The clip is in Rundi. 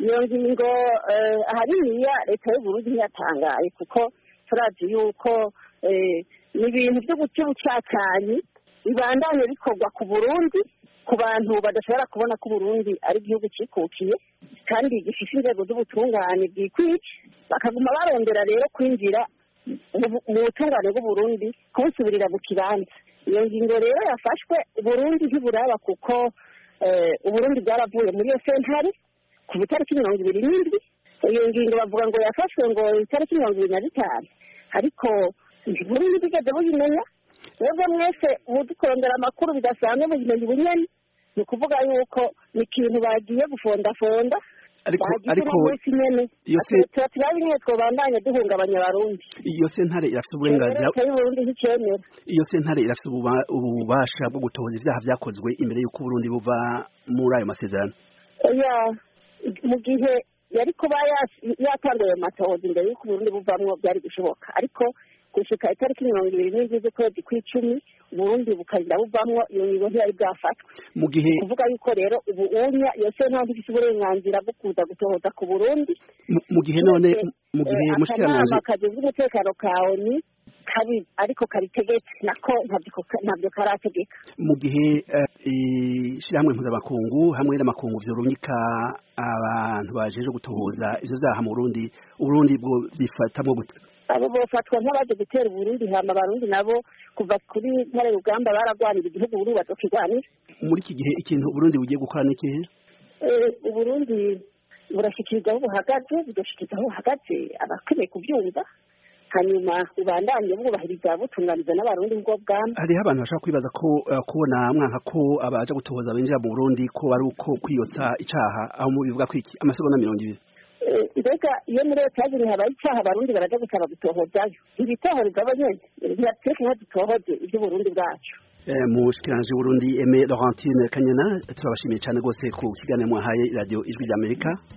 iyo ngingo ahaniniya leta y'uburundi ntiyatangaye kuko turazi yuko ni ibintu byo guca ubucacanyi bibandanye bikorwa ku burundi ku bantu badashobora kubona ko uburundi ari igihugu cikukiye kandi gifite inzego z'ubutungane bwikwiye bakaguma barondera rero kwinjira mu butungane bw'uburundi kubusubirira mu kibanza. Iyo ngingo rero yafashwe uburundi ntiburaba kuko uburundi bwaravuye muri iyo sentare ku itariki 27. Iyo ngingo bavuga ngo yafashwe ngo itariki 25, ariko uburundi bwigeze buyimenya. Mwebwe mwese mudukorondera amakuru bidasanzwe mu gihe bunyene, ni ukuvuga yuko ni ikintu bagiye gufondafonda ariko iyo se twabandanya duhungabanya abarundi. Iyo sentare irafite uburenganzira, iyo sentare irafite ububasha bwo gutoza ivyaha vyakozwe imbere y'uko Burundi buva muri ayo masezerano. Mu gihe yari kuba yatangaye amatohoza imbere y'uko Burundi buvamwo byari gushoboka, ariko gushika itariki 27 z'ukwezi kw'icumi Burundi bukarinda buvamwo iyo ngingo ntiyari bwafatwa. Mu gihe kuvuga yuko rero ubu unya yose nta ifite uburenganzira bwo kuza gutohoza ku Burundi. Mu gihe none mu gihe mushikiranganje akazi umutekano kawe ni kabi ariko karitegetse nako ntabyo karategeka. Mu gihe ishyirahamwe mpuzamakungu hamwe n'amakungu vyorumika abantu bajeje gutohoza ivyo vyaha mu Burundi bwo bifatamwo gute? Abo bofatwa nk'abaje gutera Burundi, hama Barundi nabo kuva kuri ntare rugamba baragwanira igihugu Burundi bazokigwanira. Muri iki gihe ikintu Burundi bugiye gukora n'ikihe? Uburundi burashikiriza aho buhagaze, budoshikiriza aho buhagaze abakeneye kubyumva, hanyuma ubandanye bwubahiriza butunganiza n'abarundi ubwo bwamba. Hariho abantu bashaka kwibaza ko kubona mwanka ko abaje gutohoza binjira mu Burundi ko bari uko kwiyotsa icaha, aho mu bivuga kwiki amasegonda 20. Mbega iyo muri leta yagiye habaye icyaha abarundi baraja gusaba gutohozayo, ibitohoreza abanyene ntiyateka nko dutohoze iby'uburundi bwacu. Mushikiranje Burundi Aimé Laurentine Kanyana, turabashimiye cyane gose ku kiganiro mwahaye radio Ijwi ry'Amerika.